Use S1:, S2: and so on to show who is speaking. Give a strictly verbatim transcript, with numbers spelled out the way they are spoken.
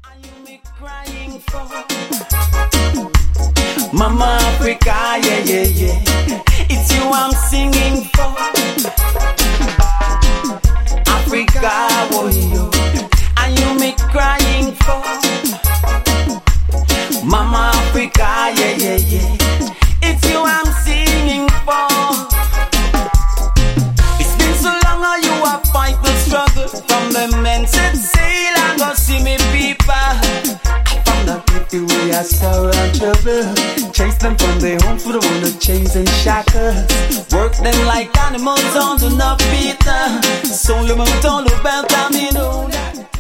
S1: Crying for Mama Africa, yeah, yeah, yeah. It's you I'm singing for. Africa, oh, yo. Are you me crying for? Mama Africa, yeah, yeah, yeah. It's you I'm singing for. It's been so long how you have fight the struggle. From the men said sail and go see me people. We are sorrow and trouble. Chase them from their homes for the one of chains and shackles. Work them like animals on the feet. Soul them out all about them, you know that.